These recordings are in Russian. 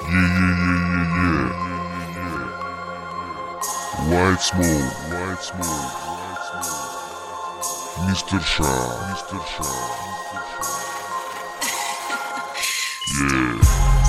White Smoke, Mr. Sha. Yeah.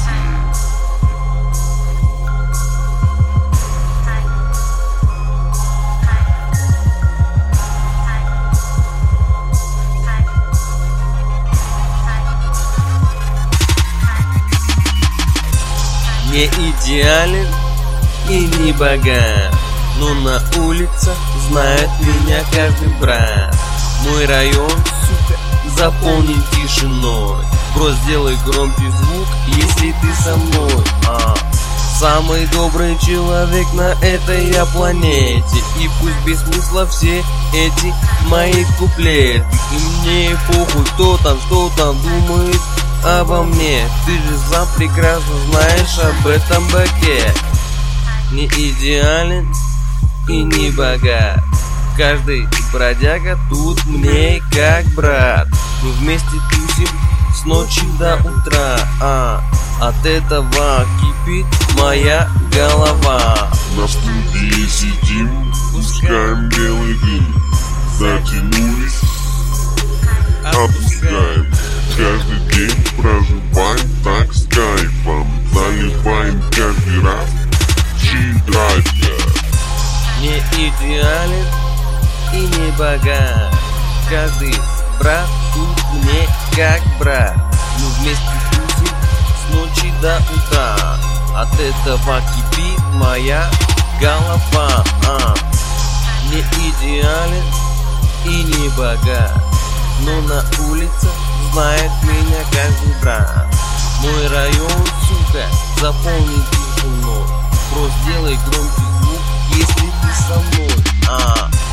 Не идеален и не богат, но на улицах знает меня каждый брат. Мой район, сука, заполнен тишиной. Бро, сделай громкий звук, если ты со мной. Самый добрый человек на этой я планете. И пусть без смысла все эти мои куплеты. И мне похуй, кто там, что там думает обо мне. Ты же сам прекрасно знаешь об этом баке. Не идеален и не богат, каждый бродяга тут мне как брат. Мы вместе тусим с ночи до утра, от этого кипит моя голова. На студии сидим, пускаем белый дым, затянулись, опускаем. Каждый день проживаем так с кайфом, заливаем каждый раз G-драйв. Не идеален и не богат, каждый брат тут мне как брат. Мы вместе тусим с ночи до утра, от этого кипит моя голова. Не идеален и не богат, но на улицах знает меня каждый брат. Мой район, сука, заполнен тишиной. Просто сделай громкий звук, если ты со мной.